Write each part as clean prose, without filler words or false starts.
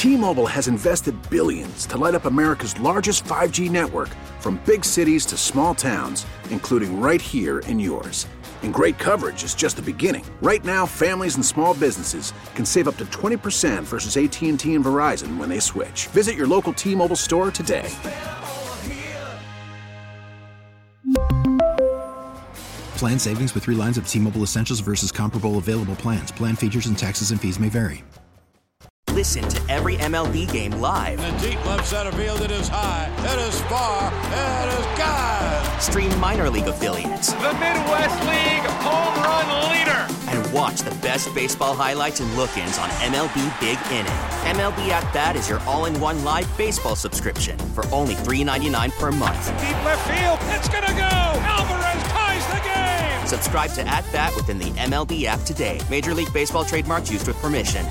T-Mobile has invested billions to light up America's largest 5G network, from big cities to small towns, including right here in yours. And great coverage is just the beginning. Right now, families and small businesses can save up to 20% versus AT&T and Verizon when they switch. Visit your local T-Mobile store today. Plan savings with 3 lines of T-Mobile Essentials versus comparable available plans. Plan features and taxes and fees may vary. Listen to every MLB game live. In the deep left center field, it is high, it is far, it is gone. Stream minor league affiliates. The Midwest League home run leader. And watch the best baseball highlights and look-ins on MLB Big Inning. MLB At Bat is your all-in-one live baseball subscription for only $3.99 per month. Deep left field, it's gonna go. Alvarez ties the game. Subscribe to At Bat within the MLB app today. Major League Baseball trademarks used with permission.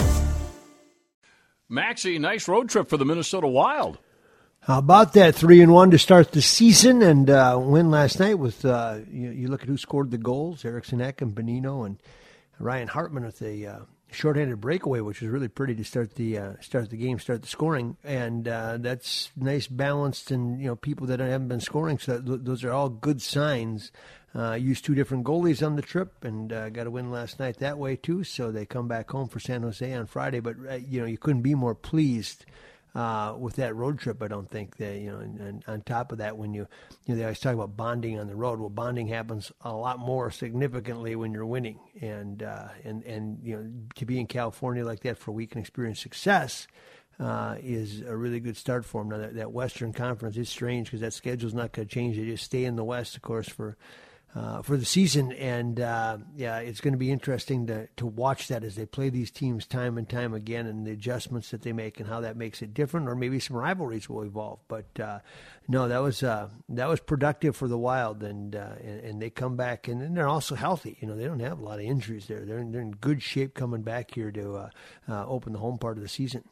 Maxie, nice road trip for the Minnesota Wild. How about that? 3-1 to start the season, and win last night with you look at who scored the goals: Eriksson Ek and Bonino, and Ryan Hartman with a shorthanded breakaway, which was really pretty to start the game, start the scoring, and that's nice, balanced, and people that haven't been scoring. So those are all good signs. Used 2 different goalies on the trip, and got a win last night that way too. So they come back home for San Jose on Friday. But you couldn't be more pleased with that road trip. I don't think that and on top of that, when they always talk about bonding on the road. Well, bonding happens a lot more significantly when you're winning, and to be in California like that for a week and experience success is a really good start for them. Now that Western Conference is strange because that schedule's not going to change. They just stay in the West, of course, for the season, and it's going to be interesting to watch that as they play these teams time and time again, and the adjustments that they make and how that makes it different, or maybe some rivalries will evolve. But no, that was productive for the Wild, and they come back, and they're also healthy. They don't have a lot of injuries there. They're in good shape coming back here to open the home part of the season.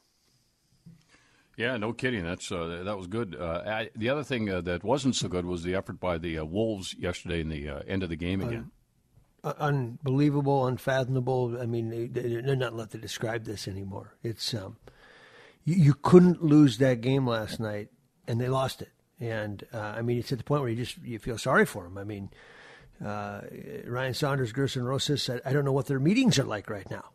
Yeah, no kidding. That was good. The other thing that wasn't so good was the effort by the Wolves yesterday in the end of the game again. Unbelievable, unfathomable. I mean, they're not allowed to describe this anymore. It's you couldn't lose that game last night, and they lost it. And it's at the point where you feel sorry for them. I mean, Ryan Saunders, Gerson Rosas. I don't know what their meetings are like right now.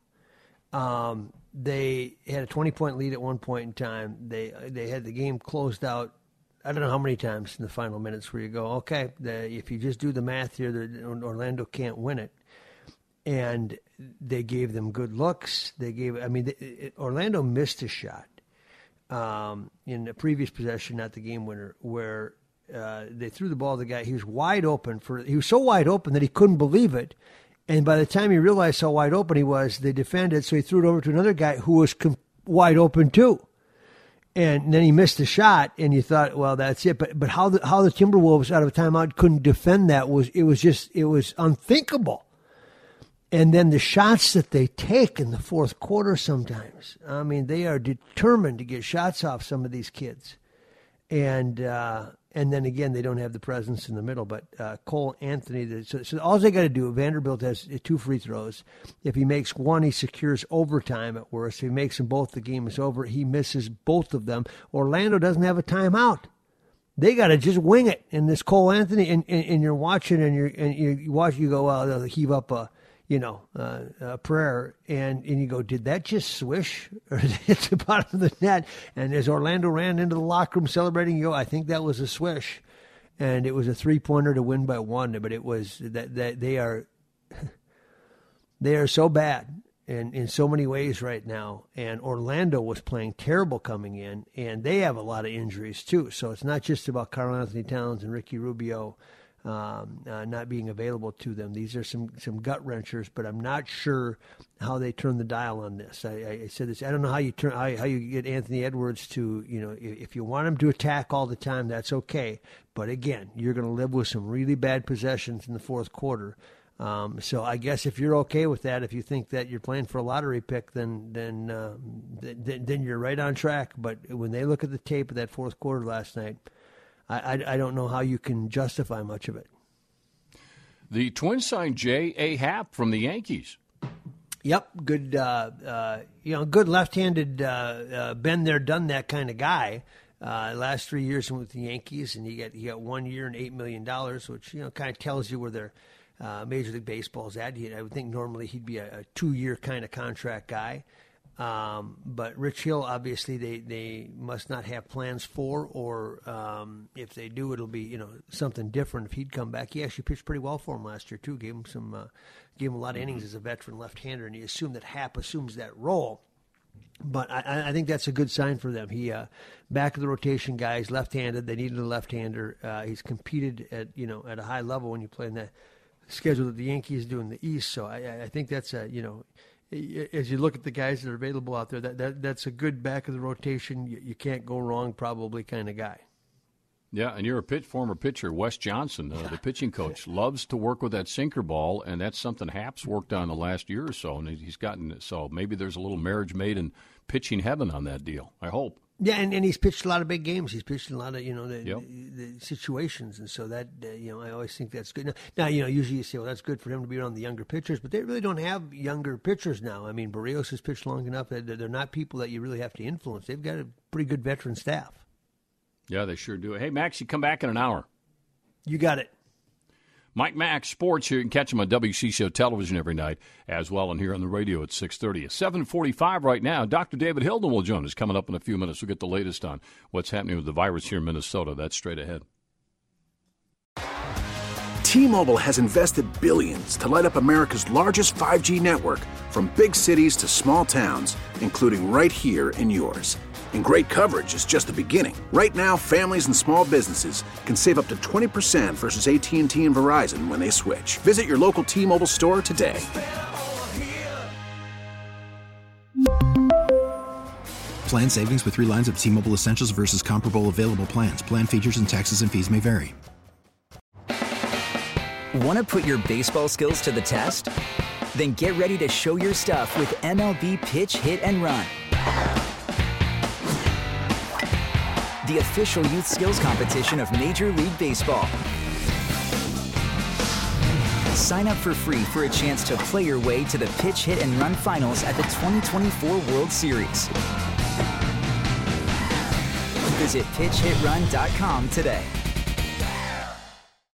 They had a 20-point lead at one point in time. They had the game closed out. I don't know how many times in the final minutes where you go, okay, if you just do the math here, Orlando can't win it. And they gave them good looks. Orlando missed a shot in the previous possession, not the game winner, where they threw the ball to the guy. He was wide open. He was so wide open that he couldn't believe it. And by the time he realized how wide open he was, they defended, so he threw it over to another guy who was wide open too. And then he missed the shot, and you thought, well, that's it. But how the Timberwolves out of a timeout couldn't defend that was unthinkable. And then the shots that they take in the fourth quarter sometimes, they are determined to get shots off some of these kids. And then again, they don't have the presence in the middle. But Cole Anthony, so all they got to do, Vanderbilt has 2 free throws. If he makes one, he secures overtime at worst. If he makes them both, the game is over. He misses both of them. Orlando doesn't have a timeout. They got to just wing it. And this Cole Anthony, and you're watching, and you watch, you go, well, they'll heave up a prayer, and you go, did that just swish or did it hit the bottom of the net? And as Orlando ran into the locker room celebrating, you go, I think that was a swish, and it was a 3-pointer to win by 1. But it was that they are so bad in so many ways right now. And Orlando was playing terrible coming in, and they have a lot of injuries too. So it's not just about Karl Anthony Towns and Ricky Rubio not being available to them. These are some gut wrenchers, but I'm not sure how they turn the dial on this. I said this. I don't know how you get Anthony Edwards to, if you want him to attack all the time, that's okay. But again, you're going to live with some really bad possessions in the fourth quarter. So I guess if you're okay with that, if you think that you're playing for a lottery pick, then you're right on track. But when they look at the tape of that fourth quarter last night, I don't know how you can justify much of it. The Twins signed J.A. Happ from the Yankees. Yep, good. Good left-handed, been there, done that kind of guy. Last 3 years with the Yankees, and he got 1 year and $8 million, which kind of tells you where their Major League Baseball is at. I would think normally he'd be a 2-year kind of contract guy. But Rich Hill, obviously, they must not have plans for, or if they do, it'll be something different. If he'd come back, he actually pitched pretty well for him last year too. Gave him a lot of innings as a veteran left-hander, and you assume that Happ assumes that role. But I think that's a good sign for them. He back of the rotation guy. He's left-handed. They needed a left-hander. He's competed at a high level when you play in the schedule that the Yankees do in the East. So I think that's as you look at the guys that are available out there, that's a good back of the rotation. You can't go wrong probably kind of guy. Yeah, and you're a former pitcher, Wes Johnson, the pitching coach, loves to work with that sinker ball, and that's something Happ's worked on the last year or so, and he's gotten so maybe there's a little marriage made in pitching heaven on that deal. I hope. Yeah, and he's pitched a lot of big games. He's pitched in a lot of the situations, and so that I always think that's good. Now usually you say, well, that's good for him to be around the younger pitchers, but they really don't have younger pitchers now. I mean, Barrios has pitched long enough that they're not people that you really have to influence. They've got a pretty good veteran staff. Yeah, they sure do. Hey, Max, you come back in an hour. You got it. Mike Max, sports here. You can catch him on WCCO television every night as well, and here on the radio at 6:30. It's 7:45 right now. Dr. David Hilden will join us coming up in a few minutes. We'll get the latest on what's happening with the virus here in Minnesota. That's straight ahead. T-Mobile has invested billions to light up America's largest 5G network, from big cities to small towns, including right here in yours. And great coverage is just the beginning. Right now, families and small businesses can save up to 20% versus AT&T and Verizon when they switch. Visit your local T-Mobile store today. Plan savings with 3 lines of T-Mobile Essentials versus comparable available plans. Plan features and taxes and fees may vary. Want to put your baseball skills to the test? Then get ready to show your stuff with MLB Pitch, Hit, and Run. The official youth skills competition of Major League Baseball. Sign up for free for a chance to play your way to the Pitch, Hit, and Run finals at the 2024 World Series. Visit PitchHitRun.com today.